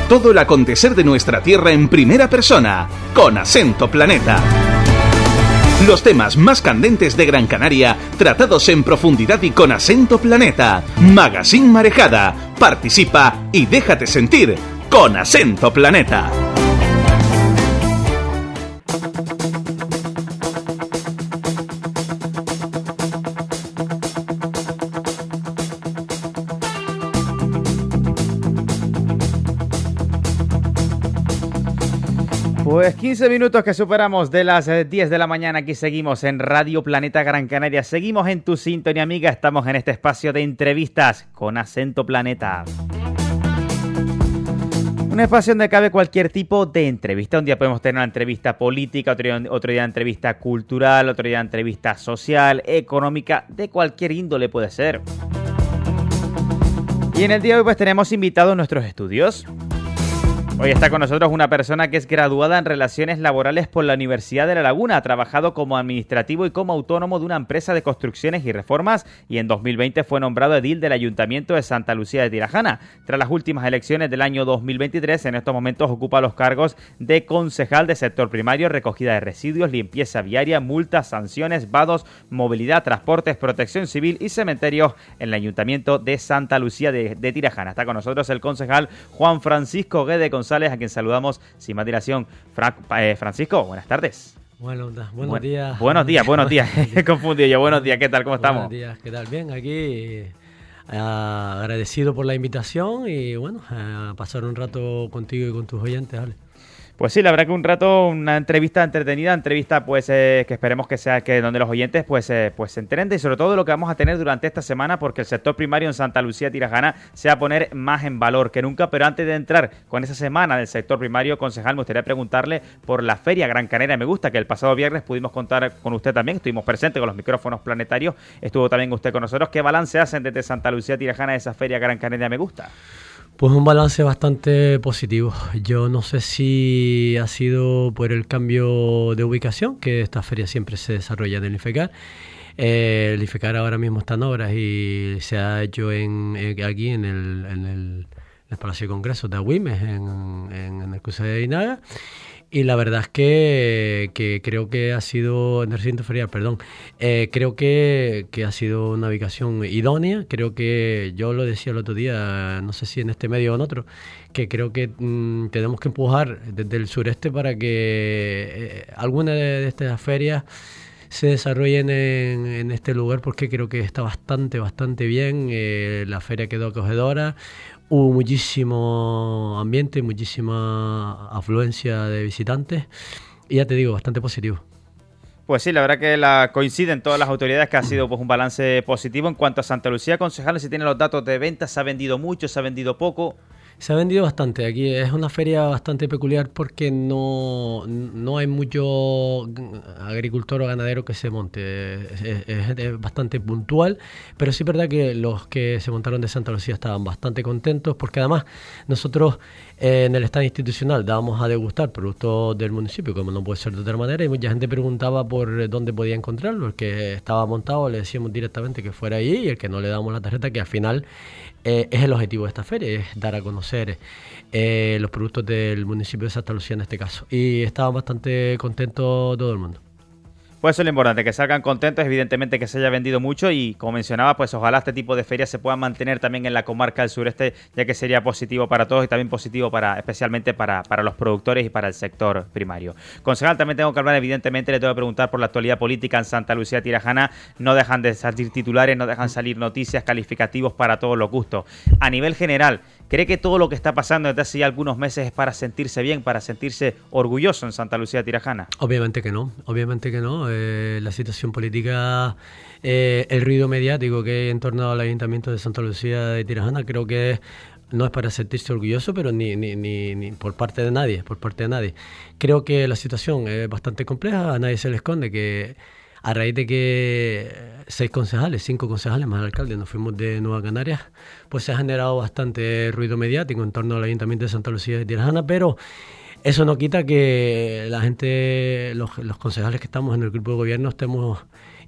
todo el acontecer de nuestra tierra en primera persona, con Acento Planeta. Los temas más candentes de Gran Canaria, tratados en profundidad y con Acento Planeta. Magazine Marejada. Participa y déjate sentir con Acento Planeta. Pues 15 minutos que superamos de las 10 de la mañana. Aquí seguimos en Radio Planeta Gran Canaria. Seguimos en tu sintonía, amiga. Estamos en este espacio de entrevistas con Acento Planeta. Un espacio donde cabe cualquier tipo de entrevista. Un día podemos tener una entrevista política, otro día entrevista cultural, otro día entrevista social, económica, de cualquier índole puede ser. Y en el día de hoy pues tenemos invitados a nuestros estudios. Hoy está con nosotros una persona que es graduada en Relaciones Laborales por la Universidad de La Laguna. Ha trabajado como administrativo y como autónomo de una empresa de construcciones y reformas y en 2020 fue nombrado edil del Ayuntamiento de Santa Lucía de Tirajana. Tras las últimas elecciones del año 2023, en estos momentos ocupa los cargos de concejal de sector primario, recogida de residuos, limpieza viaria, multas, sanciones, vados, movilidad, transportes, protección civil y cementerios en el Ayuntamiento de Santa Lucía de Tirajana. Está con nosotros el concejal Juan Francisco Guede González, a quien saludamos sin más dilación. Francisco, buenas tardes. Buenos días. Buenos días. He confundido yo. Buenos días, ¿qué tal? ¿Cómo estamos? Buenos días, ¿qué tal? Bien, aquí agradecido por la invitación y bueno, a pasar un rato contigo y con tus oyentes, Ale. Pues sí, la verdad que un rato, una entrevista entretenida, pues que esperemos que sea que donde los oyentes pues se enteren y sobre todo de lo que vamos a tener durante esta semana, porque el sector primario en Santa Lucía Tirajana se va a poner más en valor que nunca. Pero antes de entrar con esa semana del sector primario, concejal, me gustaría preguntarle por la Feria Gran Canaria Me Gusta, que el pasado viernes pudimos contar con usted también, estuvimos presentes con los micrófonos planetarios, estuvo también usted con nosotros. ¿Qué balance hacen desde Santa Lucía Tirajana de esa Feria Gran Canaria Me Gusta? Pues un balance bastante positivo. Yo no sé si ha sido por el cambio de ubicación, que esta feria siempre se desarrolla en el IFECAR. El IFECAR ahora mismo está en obras y se ha hecho aquí en el Palacio de Congresos de Agüimes, en el cruce de Inaga. Y la verdad es que creo que ha sido, en el recinto ferial, creo que ha sido una ubicación idónea. Creo que, yo lo decía el otro día, no sé si en este medio o en otro, que creo que tenemos que empujar desde el sureste para que alguna de estas ferias se desarrollen en este lugar, porque creo que está bastante bien. La feria quedó acogedora. Hubo muchísimo ambiente, muchísima afluencia de visitantes y ya te digo, bastante positivo. Pues sí, la verdad que coinciden todas las autoridades que ha sido pues un balance positivo. En cuanto a Santa Lucía, concejal, si tiene los datos de ventas, ¿se ha vendido mucho, se ha vendido poco? Se ha vendido bastante. Aquí es una feria bastante peculiar porque no hay mucho agricultor o ganadero que se monte. Es bastante puntual, pero sí es verdad que los que se montaron de Santa Lucía estaban bastante contentos, porque además nosotros en el stand institucional dábamos a degustar productos del municipio, como no puede ser de otra manera, y mucha gente preguntaba por dónde podía encontrarlo. El que estaba montado le decíamos directamente que fuera ahí, y el que no le damos la tarjeta, que al final es el objetivo de esta feria, es dar a conocer los productos del municipio de Santa Lucía en este caso. Y estaban bastante contentos todo el mundo. Pues eso es lo importante, que salgan contentos, evidentemente que se haya vendido mucho y, como mencionaba, pues ojalá este tipo de ferias se puedan mantener también en la comarca del sureste, ya que sería positivo para todos y también positivo especialmente para los productores y para el sector primario. Concejal, también tengo que hablar, evidentemente, le tengo que preguntar por la actualidad política en Santa Lucía Tirajana. No dejan de salir titulares, no dejan salir noticias, calificativos para todos los gustos. A nivel general, ¿cree que todo lo que está pasando desde hace ya algunos meses es para sentirse bien, para sentirse orgulloso en Santa Lucía Tirajana? Obviamente que no. La situación política, el ruido mediático que hay en torno al Ayuntamiento de Santa Lucía de Tirajana, creo que no es para sentirse orgulloso, pero ni por parte de nadie, Creo que la situación es bastante compleja, a nadie se le esconde que a raíz de que 5 concejales más el alcalde nos fuimos de Nueva Canarias, pues se ha generado bastante ruido mediático en torno al Ayuntamiento de Santa Lucía de Tirajana, pero eso no quita que la gente, los concejales que estamos en el grupo de gobierno, estemos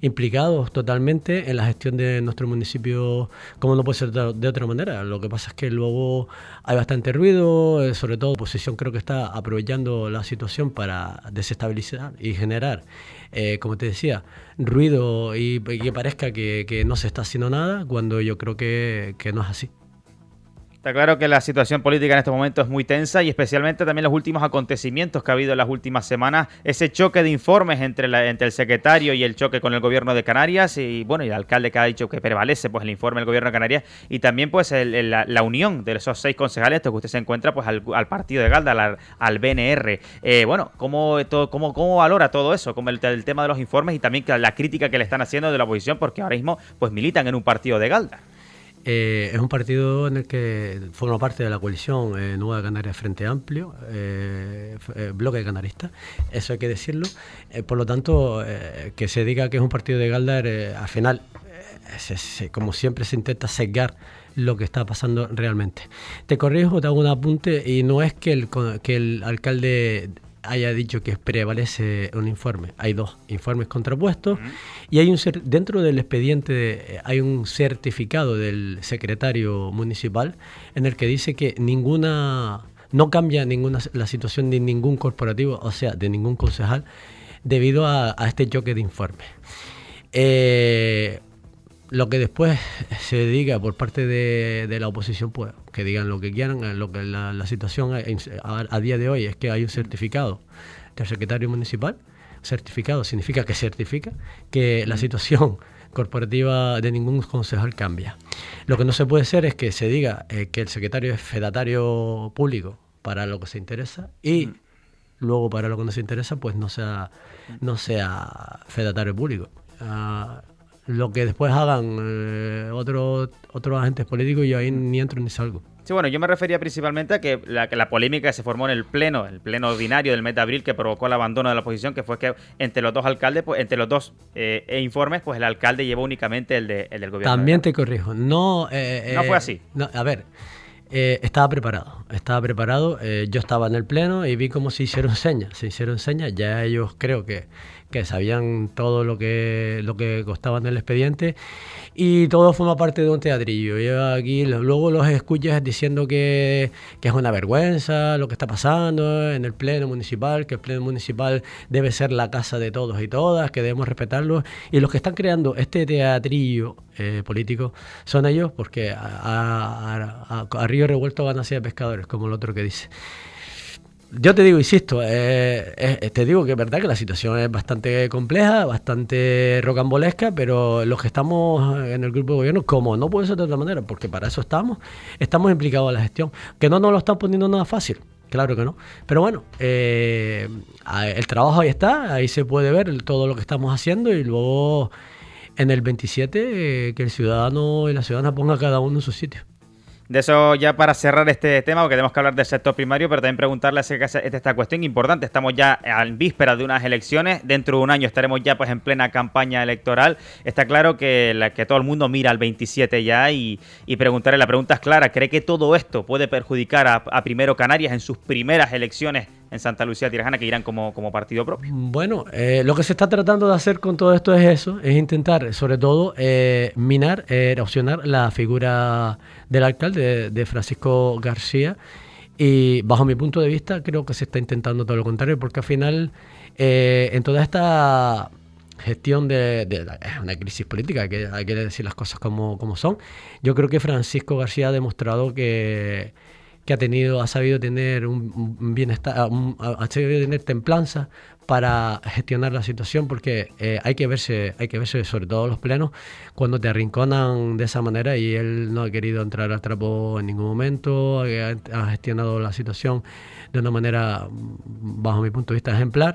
implicados totalmente en la gestión de nuestro municipio, como no puede ser de otra manera. Lo que pasa es que luego hay bastante ruido, sobre todo la oposición creo que está aprovechando la situación para desestabilizar y generar, como te decía, ruido y que parezca que no se está haciendo nada, cuando yo creo que no es así. Está claro que la situación política en estos momentos es muy tensa y especialmente también los últimos acontecimientos que ha habido en las últimas semanas, ese choque de informes entre el secretario y el choque con el gobierno de Canarias y bueno, y el alcalde que ha dicho que prevalece pues el informe del gobierno de Canarias y también pues la unión de esos 6 concejales, esto que usted se encuentra pues al partido de Galda, al BNR. Bueno, ¿cómo valora todo eso? Como el tema de los informes y también la crítica que le están haciendo de la oposición porque ahora mismo pues militan en un partido de Galda. Es un partido en el que forma parte de la coalición Nueva Canarias Frente Amplio, bloque canarista, eso hay que decirlo. Por lo tanto, que se diga que es un partido de Galdar, al final, como siempre, se intenta sesgar lo que está pasando realmente. Te corrijo, te hago un apunte, y no es que el alcalde haya dicho que prevalece un informe. Hay 2 informes contrapuestos y hay dentro del expediente hay un certificado del secretario municipal en el que dice que no cambia la situación de ningún corporativo, o sea, de ningún concejal, debido a este choque de informes. Lo que después se diga por parte de la oposición, pues que digan lo que quieran. Lo que la situación a día de hoy es que hay un certificado del secretario municipal. Certificado significa que certifica que la situación corporativa de ningún concejal cambia. Lo que no se puede hacer es que se diga que el secretario es fedatario público para lo que se interesa y luego para lo que no se interesa pues no sea fedatario público. Lo que después hagan otros agentes políticos, yo ahí ni entro ni salgo. Sí, bueno, yo me refería principalmente a que la polémica que se formó en el pleno ordinario del mes de abril que provocó el abandono de la oposición, que fue que entre los 2 alcaldes, pues entre los 2 informes, pues el alcalde llevó únicamente el del gobierno. También te corrijo, no fue así. No, a ver, estaba preparado, yo estaba en el pleno y vi cómo se hicieron señas, ya ellos creo que sabían todo lo que costaba en el expediente y todo forma parte de un teatrillo. Yo aquí luego los escuchas diciendo que es una vergüenza lo que está pasando en el pleno municipal, que el pleno municipal debe ser la casa de todos y todas, que debemos respetarlo, y los que están creando este teatrillo político son ellos, porque a río revuelto van hacia pescadores, como el otro que dice. Yo te digo, insisto, te digo que es verdad que la situación es bastante compleja, bastante rocambolesca, pero los que estamos en el grupo de gobierno, como no puede ser de otra manera, porque para eso estamos implicados en la gestión, que no nos lo están poniendo nada fácil, claro que no, pero bueno, el trabajo ahí está, ahí se puede ver todo lo que estamos haciendo y luego en el 27 que el ciudadano y la ciudadana ponga cada uno en su sitio. De eso ya para cerrar este tema, porque tenemos que hablar del sector primario, pero también preguntarle acerca de esta cuestión importante. Estamos ya en vísperas de unas elecciones, dentro de un año estaremos ya pues en plena campaña electoral. Está claro que todo el mundo mira al 27 ya y preguntarle, la pregunta es clara, ¿cree que todo esto puede perjudicar a Primero Canarias en sus primeras elecciones en Santa Lucía Tirajana, que irán como partido propio? Bueno, lo que se está tratando de hacer con todo esto es eso, es intentar sobre todo erosionar la figura del alcalde, de Francisco García, y bajo mi punto de vista creo que se está intentando todo lo contrario, porque al final en toda esta gestión de una crisis política, hay que decir las cosas como son, yo creo que Francisco García ha demostrado que ha sabido tener un bienestar, ha sabido tener templanza para gestionar la situación, porque hay que verse sobre todo los plenos cuando te arrinconan de esa manera, y él no ha querido entrar al trapo en ningún momento, ha gestionado la situación de una manera, bajo mi punto de vista, ejemplar.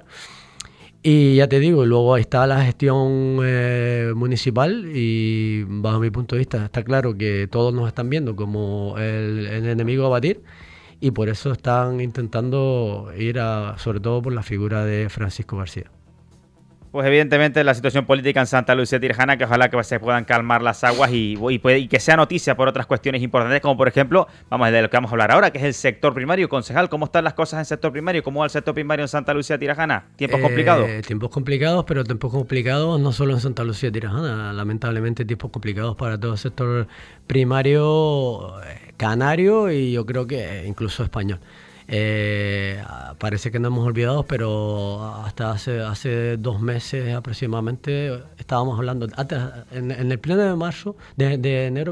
Y ya te digo, luego ahí está la gestión municipal y bajo mi punto de vista está claro que todos nos están viendo como el enemigo a batir, y por eso están intentando ir sobre todo por la figura de Francisco García. Pues evidentemente la situación política en Santa Lucía Tirajana, que ojalá que se puedan calmar las aguas y que sea noticia por otras cuestiones importantes, como por ejemplo, de lo que vamos a hablar ahora, que es el sector primario. Concejal, ¿cómo están las cosas en el sector primario? ¿Cómo va el sector primario en Santa Lucía Tirajana? ¿Tiempos complicados? Tiempos complicados, pero tiempos complicados no solo en Santa Lucía Tirajana, lamentablemente tiempos complicados para todo el sector primario canario y yo creo que incluso español. Parece que no hemos olvidado, pero hasta hace 2 meses aproximadamente estábamos hablando, en el pleno de enero,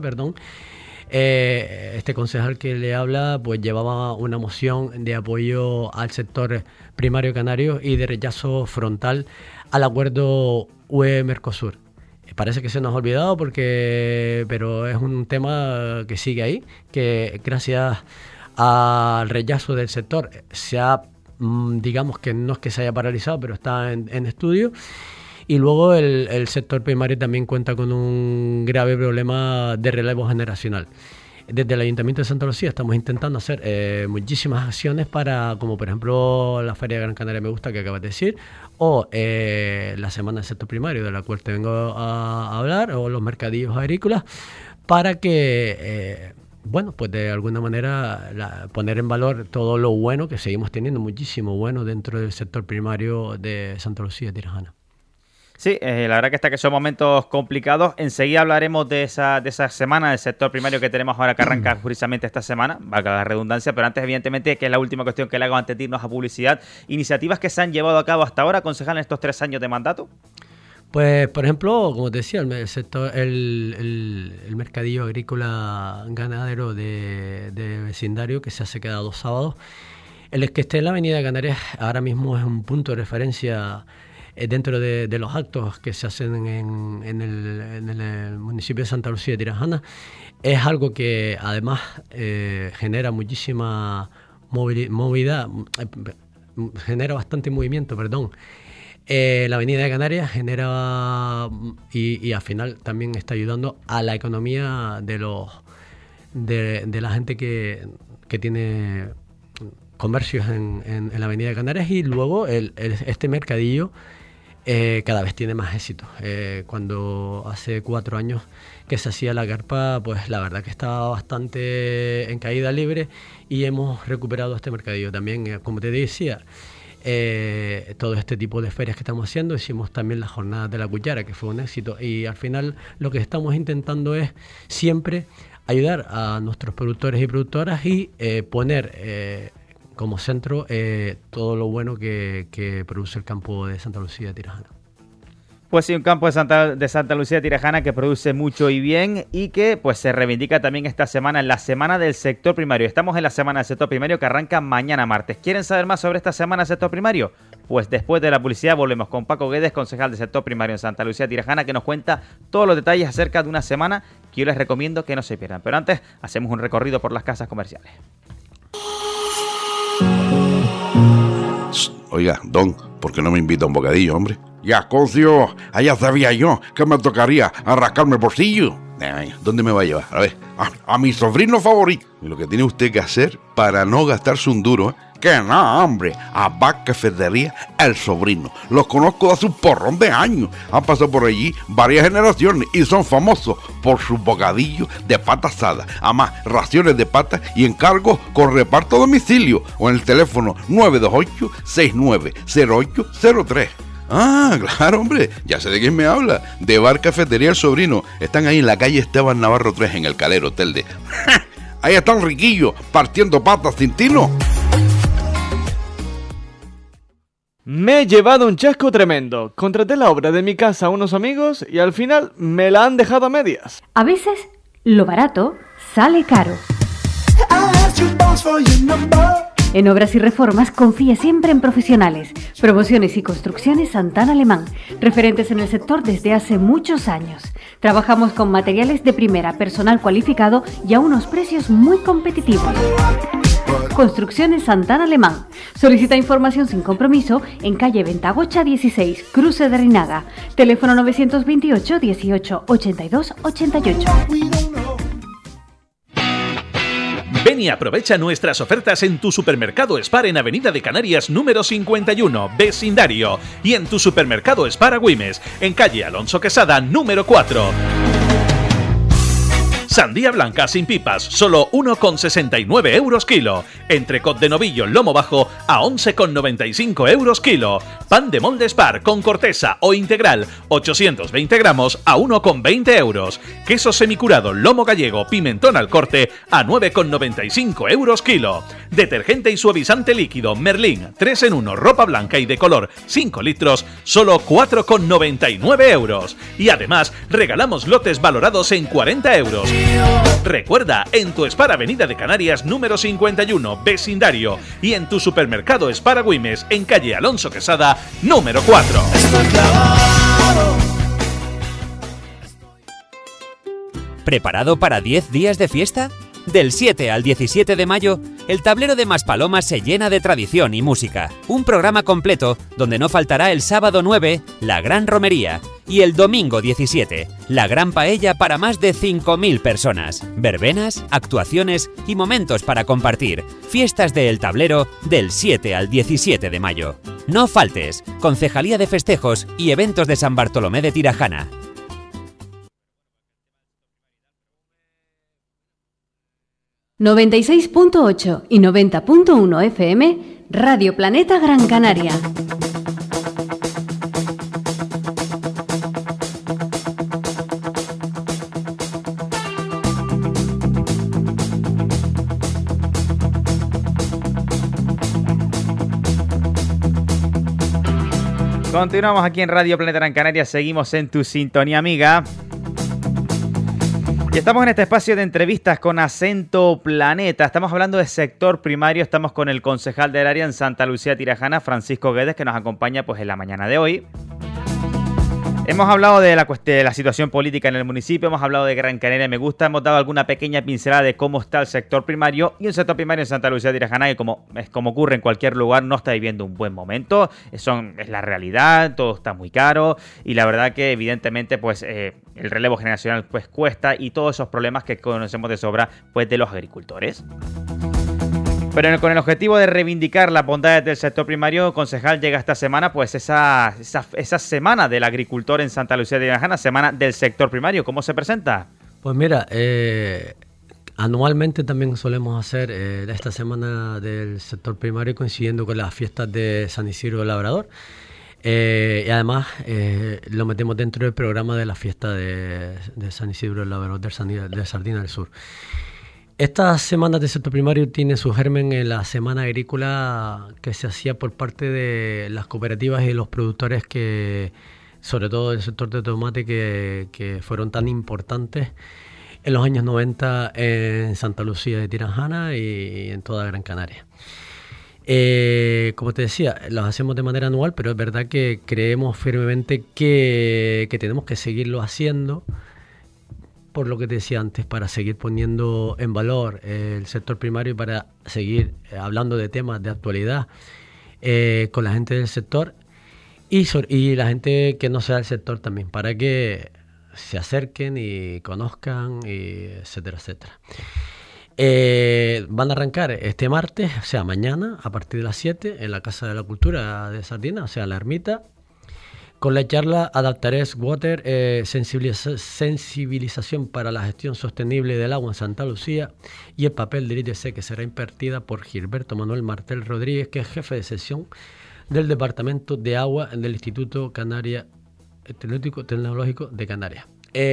este concejal que le habla pues llevaba una moción de apoyo al sector primario canario y de rechazo frontal al acuerdo UE-Mercosur. Parece que se nos ha olvidado pero es un tema que sigue ahí, que gracias al rechazo del sector se ha, digamos que no es que se haya paralizado, pero está en estudio. Y luego el sector primario también cuenta con un grave problema de relevo generacional. Desde el Ayuntamiento de Santa Lucía estamos intentando hacer muchísimas acciones como por ejemplo la Feria de Gran Canaria Me Gusta que acabas de decir, o la Semana del Sector Primario de la cual te vengo a hablar, o los mercadillos agrícolas, para que pues de alguna manera poner en valor todo lo bueno que seguimos teniendo, muchísimo bueno dentro del sector primario de Santa Lucía Tirajana. Sí, la verdad que son momentos complicados. Enseguida hablaremos de esa semana del sector primario que tenemos ahora que arranca precisamente esta semana, valga la redundancia, pero antes evidentemente, que es la última cuestión que le hago antes de irnos a publicidad, iniciativas que se han llevado a cabo hasta ahora, concejal, en estos 3 años de mandato. Pues, por ejemplo, como te decía, el mercadillo agrícola ganadero de vecindario que se hace cada 2 sábados. El que esté en la Avenida Canarias ahora mismo es un punto de referencia dentro de los actos que se hacen en el municipio de Santa Lucía de Tirajana. Es algo que además genera muchísima movilidad, genera bastante movimiento, la Avenida de Canarias genera y al final también está ayudando a la economía de la gente que tiene comercios en la Avenida de Canarias, y luego este mercadillo cada vez tiene más éxito. Cuando hace 4 años que se hacía la carpa, pues la verdad que estaba bastante en caída libre y hemos recuperado este mercadillo también, como te decía. Todo este tipo de ferias que estamos haciendo, hicimos también la jornada de la cuchara, que fue un éxito, y al final lo que estamos intentando es siempre ayudar a nuestros productores y productoras y poner como centro todo lo bueno que produce el campo de Santa Lucía de Tirajana. Pues sí, un campo de Santa Lucía de Tirajana que produce mucho y bien, y que pues se reivindica también esta semana, en la semana del sector primario. Estamos en la semana del sector primario que arranca mañana martes. ¿Quieren saber más sobre esta semana del sector primario? Pues después de la publicidad volvemos con Paco Guedes, concejal del sector primario en Santa Lucía de Tirajana, que nos cuenta todos los detalles acerca de una semana que yo les recomiendo que no se pierdan. Pero antes hacemos un recorrido por las casas comerciales. Oiga, don, ¿por qué no me invita a un bocadillo, hombre? Ya, cocio, allá sabía yo que me tocaría arrascarme el bolsillo. ¿Dónde me va a llevar? A ver, a mi sobrino favorito. Y lo que tiene usted que hacer para no gastarse un duro, que no, hombre, a Bar Cafetería El Sobrino. Los conozco hace un porrón de años. Han pasado por allí varias generaciones y son famosos por sus bocadillos de pata asada. Además, raciones de pata y encargos con reparto a domicilio o en el teléfono 928-690803. Ah, claro, hombre, ya sé de quién me habla. De Bar Cafetería El Sobrino. Están ahí en la calle Esteban Navarro 3, en el Calero Telde. Ahí están riquillos, partiendo patas sin tino. Me he llevado un chasco tremendo. Contraté la obra de mi casa a unos amigos y al final me la han dejado a medias. A veces, lo barato sale caro. En Obras y Reformas confía siempre en profesionales. Promociones y Construcciones Santana Alemán, referentes en el sector desde hace muchos años. Trabajamos con materiales de primera, personal cualificado y a unos precios muy competitivos. Construcciones Santana Alemán. Solicita información sin compromiso en calle Ventagocha 16, Cruce de Reinaga. Teléfono 928 18 82 88. Ven y aprovecha nuestras ofertas en tu supermercado Spar en Avenida de Canarias número 51, vecindario, y en tu supermercado Spar Agüimes, en calle Alonso Quesada número 4. Sandía blanca sin pipas, solo 1,69 euros kilo. Entrecot de novillo lomo bajo a 11,95 euros kilo. Pan de molde Spar con corteza o integral, 820 gramos a 1,20 euros. Queso semicurado lomo gallego pimentón al corte a 9,95 euros kilo. Detergente y suavizante líquido Merlin 3 en 1 ropa blanca y de color 5 litros, solo 4,99 euros. Y además regalamos lotes valorados en 40 euros. Recuerda, en tu Spar Avenida de Canarias número 51, vecindario, y en tu supermercado Spar Agüimes en calle Alonso Quesada número 4. ¿Preparado para 10 días de fiesta? Del 7 al 17 de mayo, el tablero de Maspalomas se llena de tradición y música. Un programa completo donde no faltará el sábado 9, la Gran Romería, y el domingo 17, la Gran Paella para más de 5.000 personas. Verbenas, actuaciones y momentos para compartir. Fiestas de El Tablero del 7 al 17 de mayo. No faltes. Concejalía de Festejos y Eventos de San Bartolomé de Tirajana. 96.8 y 90.1 FM, Radio Planeta Gran Canaria. Continuamos aquí en Radio Planeta Gran Canaria, seguimos en tu sintonía, amiga. Y estamos en este espacio de entrevistas con Acento Planeta. Estamos hablando de sector primario. Estamos con el concejal del área en Santa Lucía Tirajana, Francisco Guedes, que nos acompaña pues en la mañana de hoy. Hemos hablado de la situación política en el municipio, hemos hablado de Gran Canaria Me Gusta, hemos dado alguna pequeña pincelada de cómo está el sector primario, y el sector primario en Santa Lucía Tirajana, que como ocurre en cualquier lugar, no está viviendo un buen momento. Es la realidad, todo está muy caro, y la verdad que evidentemente pues el relevo generacional pues cuesta, y todos esos problemas que conocemos de sobra pues de los agricultores. Pero con el objetivo de reivindicar las bondades del sector primario, concejal, llega esta semana pues esa semana del agricultor en Santa Lucía de Tirajana, semana del sector primario. ¿Cómo se presenta? Pues mira, anualmente también solemos hacer esta semana del sector primario coincidiendo con las fiestas de San Isidro del Labrador. Y además lo metemos dentro del programa de la fiesta de San Isidro del Labrador de Sardina del Sur. Estas semanas de sector primario tienen su germen en la semana agrícola que se hacía por parte de las cooperativas y los productores, que, sobre todo del sector de tomate, que fueron tan importantes en los años 90 en Santa Lucía de Tirajana y en toda Gran Canaria. Como te decía, los hacemos de manera anual, pero es verdad que creemos firmemente que tenemos que seguirlo haciendo, por lo que te decía antes, para seguir poniendo en valor el sector primario y para seguir hablando de temas de actualidad con la gente del sector y la gente que no sea del sector también, para que se acerquen y conozcan, y etcétera, etcétera. Van a arrancar este martes, o sea, mañana, a partir de las 7, en la Casa de la Cultura de Sardina, o sea, la Ermita, con la charla Adaptares Water, sensibilización para la gestión sostenible del agua en Santa Lucía, y el papel del ITC, que será impartida por Gilberto Manuel Martel Rodríguez, que es jefe de sección del Departamento de Agua del Instituto Tecnológico de Canarias.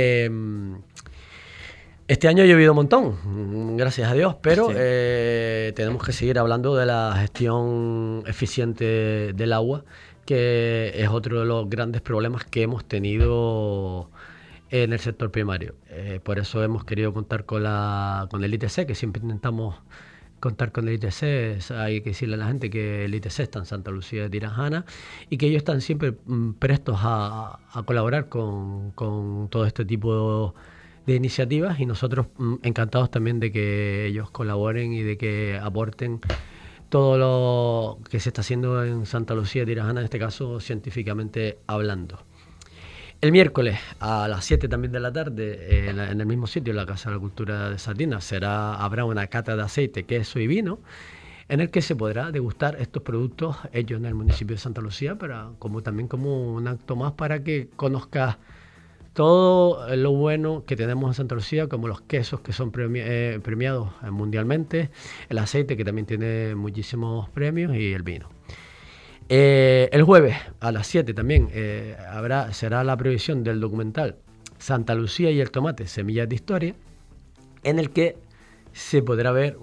Este año ha llovido un montón, gracias a Dios, pero sí, tenemos que seguir hablando de la gestión eficiente del agua, que es otro de los grandes problemas que hemos tenido en el sector primario. Por eso hemos querido contar con el ITC, que siempre intentamos contar con el ITC. Hay que decirle a la gente que el ITC está en Santa Lucía de Tirajana y que ellos están siempre prestos a colaborar con todo este tipo de iniciativas, y nosotros encantados también de que ellos colaboren y de que aporten todo lo que se está haciendo en Santa Lucía de Tirajana, en este caso científicamente hablando. El miércoles a las 7 también de la tarde, en el mismo sitio, en la Casa de la Cultura de Sardinas, habrá una cata de aceite, queso y vino, en el que se podrá degustar estos productos hechos en el municipio de Santa Lucía, también como un acto más para que conozcas todo lo bueno que tenemos en Santa Lucía, como los quesos que son premiados mundialmente, el aceite que también tiene muchísimos premios y el vino. El jueves a las 7 también será la proyección del documental Santa Lucía y el tomate, semillas de historia, en el que se podrá ver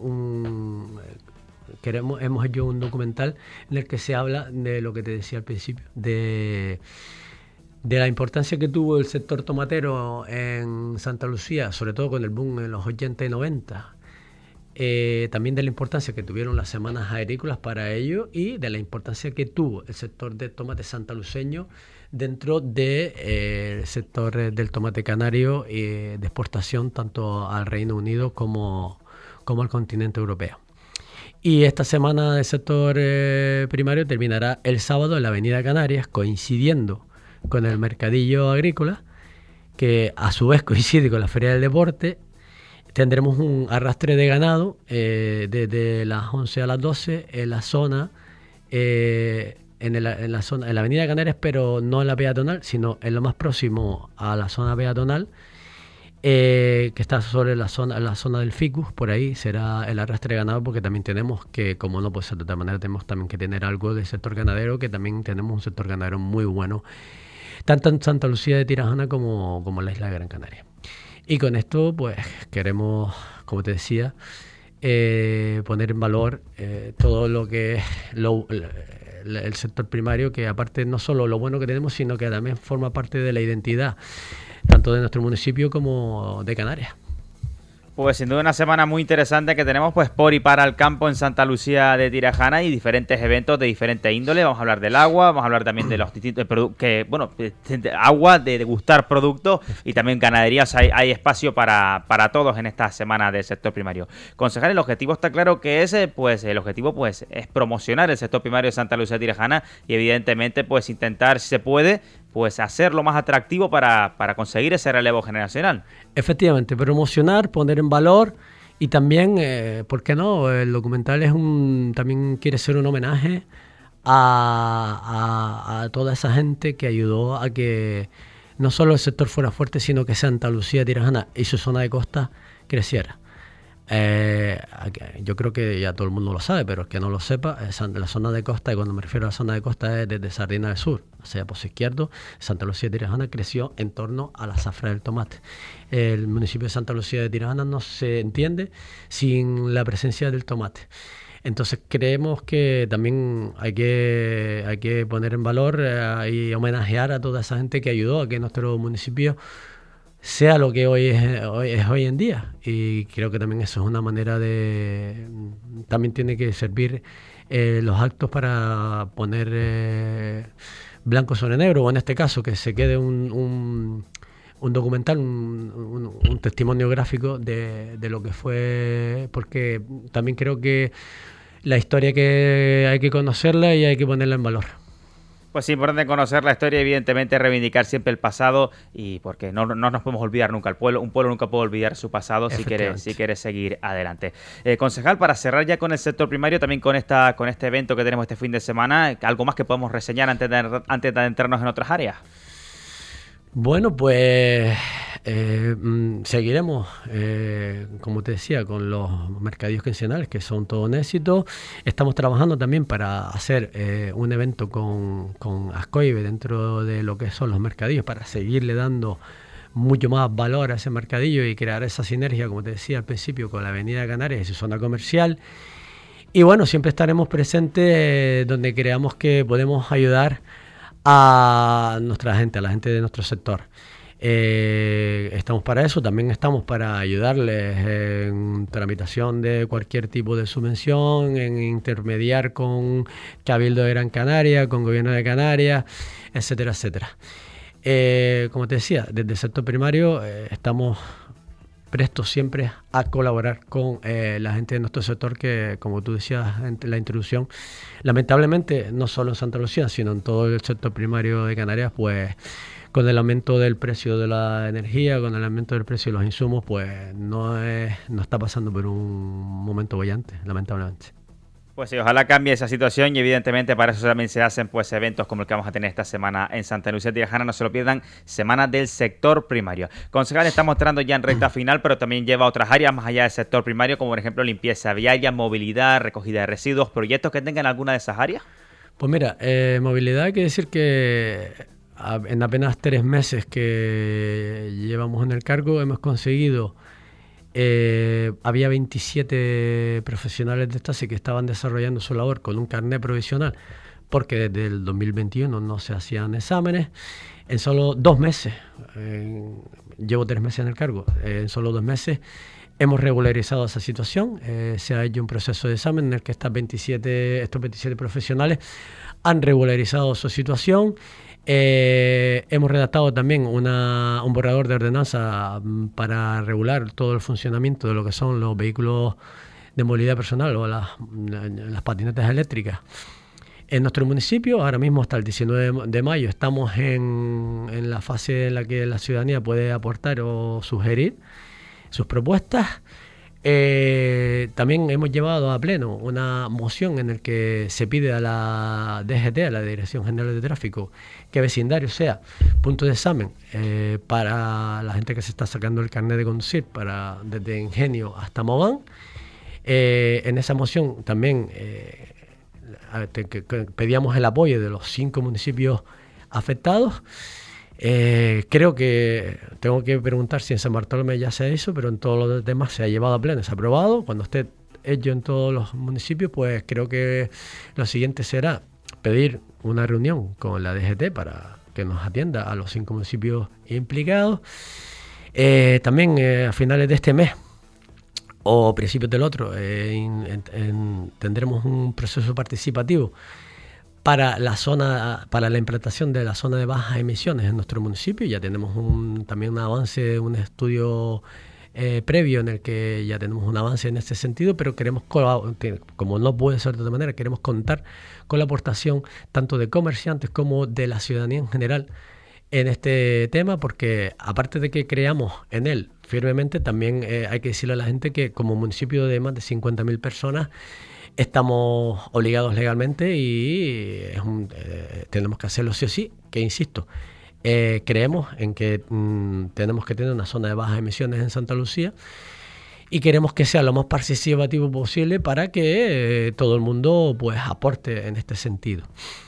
hemos hecho un documental en el que se habla de lo que te decía al principio, de la importancia que tuvo el sector tomatero en Santa Lucía, sobre todo con el boom en los 80 y 90. También de la importancia que tuvieron las semanas agrícolas para ello y de la importancia que tuvo el sector del tomate santaluceño dentro del sector del tomate canario de exportación tanto al Reino Unido como al continente europeo. Y esta semana del sector primario terminará el sábado en la Avenida Canarias, coincidiendo con el mercadillo agrícola, que a su vez coincide con la Feria del Deporte. Tendremos un arrastre de ganado desde las 11 a las 12 en la zona, en la Avenida Canarias, pero no en la peatonal, sino en lo más próximo a la zona peatonal, que está sobre la zona del Ficus. Por ahí será el arrastre de ganado, porque también tenemos que, como no puede ser de otra manera, tenemos también que tener algo del sector ganadero, que también tenemos un sector ganadero muy bueno, tanto en Santa Lucía de Tirajana como en la isla de Gran Canaria. Y con esto, pues, queremos, como te decía, poner en valor todo lo que es el sector primario, que aparte no solo lo bueno que tenemos, sino que también forma parte de la identidad, tanto de nuestro municipio como de Canarias. Pues sin duda una semana muy interesante que tenemos pues por y para el campo en Santa Lucía de Tirajana, y diferentes eventos de diferente índole. Vamos a hablar del agua, vamos a hablar también de los distintos agua, de degustar productos, y también ganaderías. Hay espacio para todos en esta semana del sector primario. Concejal, el objetivo está claro que es es promocionar el sector primario de Santa Lucía de Tirajana y evidentemente pues intentar, si se puede, pues hacerlo más atractivo para conseguir ese relevo generacional. Efectivamente, promocionar, poner en valor, y también, ¿por qué no? El documental también quiere ser un homenaje a toda esa gente que ayudó a que no solo el sector fuera fuerte, sino que Santa Lucía de Tirajana y su zona de costa creciera. Yo creo que ya todo el mundo lo sabe, pero el que no lo sepa, la zona de costa, y cuando me refiero a la zona de costa es desde Sardina del Sur, o sea, Pozo Izquierdo, Santa Lucía de Tirajana creció en torno a la zafra del tomate. El municipio de Santa Lucía de Tirajana no se entiende sin la presencia del tomate. Entonces creemos que también hay que poner en valor y homenajear a toda esa gente que ayudó a que nuestro municipio sea lo que hoy es hoy en día. Y creo que también eso es una manera también tiene que servir los actos para poner blanco sobre negro, o en este caso que se quede un documental, un testimonio gráfico de lo que fue, porque también creo que la historia que hay que conocerla y hay que ponerla en valor. Pues es importante conocer la historia y evidentemente reivindicar siempre el pasado, y porque no nos podemos olvidar nunca. Un pueblo nunca puede olvidar su pasado si quiere seguir adelante. Concejal, para cerrar ya con el sector primario, también con este evento que tenemos este fin de semana, ¿algo más que podemos reseñar antes de adentrarnos en otras áreas? Bueno, pues seguiremos, como te decía, con los mercadillos quincenales, que son todo un éxito. Estamos trabajando también para hacer un evento con Ascoibe dentro de lo que son los mercadillos, para seguirle dando mucho más valor a ese mercadillo y crear esa sinergia, como te decía al principio, con la Avenida Canarias y su zona comercial. Y bueno, siempre estaremos presentes donde creamos que podemos ayudar a nuestra gente, a la gente de nuestro sector. Estamos para eso, también estamos para ayudarles en tramitación de cualquier tipo de subvención, en intermediar con Cabildo de Gran Canaria, con Gobierno de Canarias, etcétera, etcétera. Como te decía, desde el sector primario estamos prestos siempre a colaborar con la gente de nuestro sector que, como tú decías en la introducción, lamentablemente no solo en Santa Lucía, sino en todo el sector primario de Canarias, pues con el aumento del precio de la energía, con el aumento del precio de los insumos, pues no está pasando por un momento bollante, lamentablemente. Pues sí, ojalá cambie esa situación y evidentemente para eso también se hacen pues eventos como el que vamos a tener esta semana en Santa Lucía de Tirajana. No se lo pierdan, Semana del Sector Primario. Concejal, estamos entrando ya en recta final, pero también lleva otras áreas más allá del sector primario, como por ejemplo limpieza viaria, movilidad, recogida de residuos, proyectos que tengan alguna de esas áreas. Pues mira, movilidad hay que decir que en apenas 3 meses que llevamos en el cargo hemos conseguido... había 27 profesionales de Estasi que estaban desarrollando su labor con un carnet provisional porque desde el 2021 no se hacían exámenes. En solo 2 meses, llevo 3 meses en el cargo, en solo 2 meses hemos regularizado esa situación. Se ha hecho un proceso de examen en el que estos 27 profesionales han regularizado su situación. Hemos redactado también un borrador de ordenanza para regular todo el funcionamiento de lo que son los vehículos de movilidad personal o las patinetas eléctricas en nuestro municipio. Ahora mismo hasta el 19 de mayo estamos en la fase en la que la ciudadanía puede aportar o sugerir sus propuestas. También hemos llevado a pleno una moción en la que se pide a la DGT, a la Dirección General de Tráfico, que vecindario sea punto de examen para la gente que se está sacando el carnet de conducir desde Ingenio hasta Mogán. En esa moción también pedíamos el apoyo de los 5 municipios afectados. Creo que tengo que preguntar si en San Bartolomé ya se hizo, pero en todos los demás se ha llevado a pleno, se ha aprobado. Cuando esté hecho en todos los municipios, pues creo que lo siguiente será pedir una reunión con la DGT para que nos atienda a los 5 municipios implicados. También a finales de este mes o principios del otro tendremos un proceso participativo para la implantación de la zona de bajas emisiones en nuestro municipio. Ya tenemos también un avance, un estudio previo en el que ya tenemos un avance en este sentido, pero queremos, como no puede ser de otra manera, queremos contar con la aportación tanto de comerciantes como de la ciudadanía en general en este tema, porque aparte de que creamos en él firmemente, también hay que decirle a la gente que como municipio de más de 50.000 personas estamos obligados legalmente y tenemos que hacerlo sí o sí, que insisto, creemos en que tenemos que tener una zona de bajas emisiones en Santa Lucía y queremos que sea lo más participativo posible para que todo el mundo pues aporte en este sentido.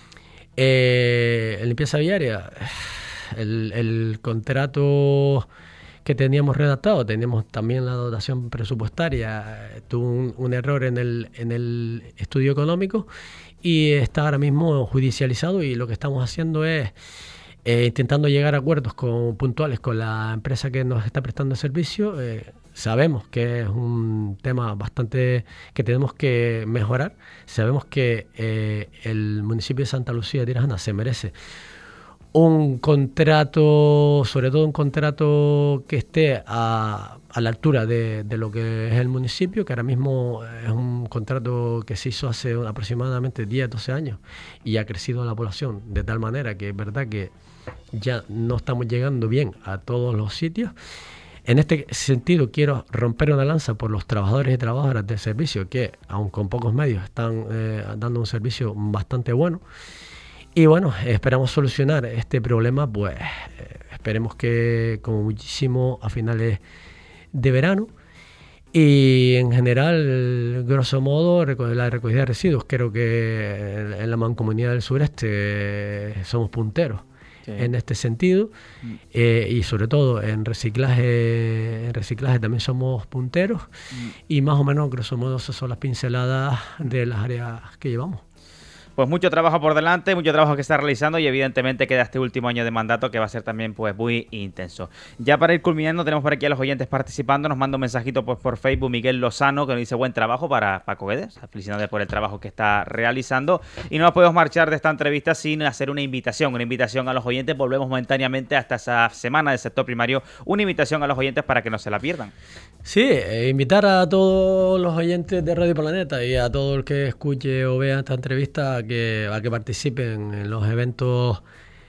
En limpieza viaria, el contrato que teníamos redactado, teníamos también la dotación presupuestaria, tuvo un error en el estudio económico y está ahora mismo judicializado, y lo que estamos haciendo es intentando llegar a acuerdos puntuales con la empresa que nos está prestando el servicio. Sabemos que es un tema bastante que tenemos que mejorar. Sabemos que el municipio de Santa Lucía de Tirajana se merece un contrato, sobre todo un contrato que esté a la altura de lo que es el municipio, que ahora mismo es un contrato que se hizo hace aproximadamente 10-12 años y ha crecido la población de tal manera que es verdad que ya no estamos llegando bien a todos los sitios. En este sentido quiero romper una lanza por los trabajadores y trabajadoras del servicio que, aun con pocos medios, están dando un servicio bastante bueno. Y bueno, esperamos solucionar este problema, pues esperemos que como muchísimo a finales de verano. Y en general, grosso modo, la recogida de residuos, creo que en la Mancomunidad del Sureste somos punteros en este sentido, y sobre todo en reciclaje también somos punteros, y más o menos, grosso modo, esas son las pinceladas de las áreas que llevamos. Pues mucho trabajo por delante, mucho trabajo que está realizando y evidentemente queda este último año de mandato que va a ser también pues muy intenso. Ya para ir culminando tenemos por aquí a los oyentes participando, nos manda un mensajito pues por Facebook Miguel Lozano que nos dice buen trabajo para Paco Guedes, felicidades por el trabajo que está realizando y no nos podemos marchar de esta entrevista sin hacer una invitación a los oyentes. Volvemos momentáneamente hasta esa semana del sector primario, una invitación a los oyentes para que no se la pierdan. Sí, invitar a todos los oyentes de Radio Planeta y a todo el que escuche o vea esta entrevista a que participen en los eventos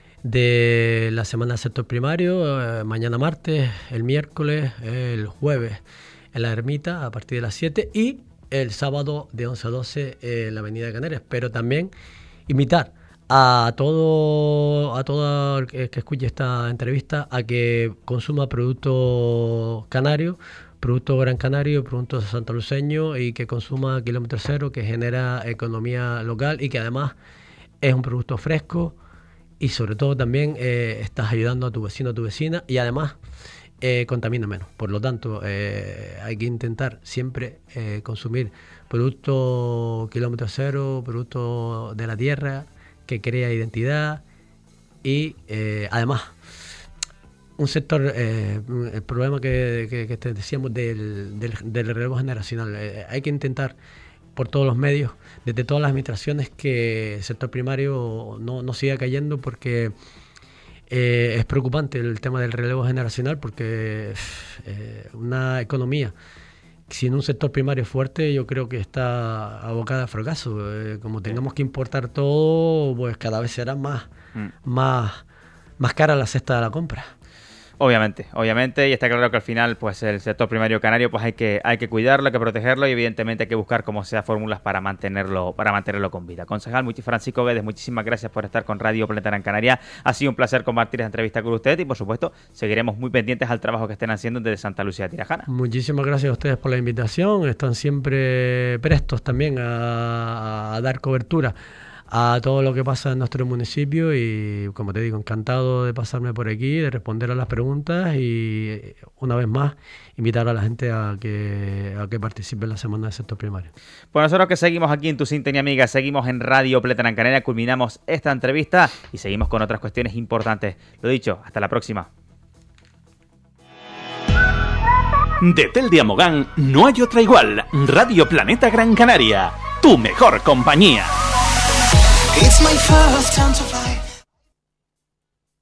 de la semana del sector primario, mañana martes, el miércoles, el jueves en la Ermita a partir de las 7 y el sábado de 11 a 12 en la Avenida Canarias. Pero también invitar a todo el que escuche esta entrevista a que consuma producto canario, producto gran canario, producto santaluceño y que consuma kilómetro cero, que genera economía local y que además es un producto fresco y sobre todo también estás ayudando a tu vecino, a tu vecina y además contamina menos. Por lo tanto, hay que intentar siempre consumir producto kilómetro cero, producto de la tierra, que crea identidad y además un sector, el problema que te decíamos del relevo generacional, hay que intentar por todos los medios, desde todas las administraciones, que el sector primario no siga cayendo porque es preocupante el tema del relevo generacional porque una economía sin un sector primario fuerte yo creo que está abocada a fracaso. Como tengamos que importar todo, pues cada vez será más cara la cesta de la compra. Obviamente, y está claro que al final pues el sector primario canario pues hay que cuidarlo, hay que protegerlo y evidentemente hay que buscar como sea fórmulas para mantenerlo con vida. Concejal Francisco Guedes, muchísimas gracias por estar con Radio Planeta Gran Canaria. Ha sido un placer compartir esta entrevista con usted y por supuesto seguiremos muy pendientes al trabajo que estén haciendo desde Santa Lucía de Tirajana. Muchísimas gracias a ustedes por la invitación, están siempre prestos también a dar cobertura a todo lo que pasa en nuestro municipio y, como te digo, encantado de pasarme por aquí, de responder a las preguntas y, una vez más, invitar a la gente a que participe en la semana del sector primario. Pues nosotros que seguimos aquí en Tu Sintonía Amiga, seguimos en Radio Planeta Gran Canaria, culminamos esta entrevista y seguimos con otras cuestiones importantes. Lo dicho, hasta la próxima. De Tel de Amogán no hay otra igual. Radio Planeta Gran Canaria, tu mejor compañía. It's my first time to fly.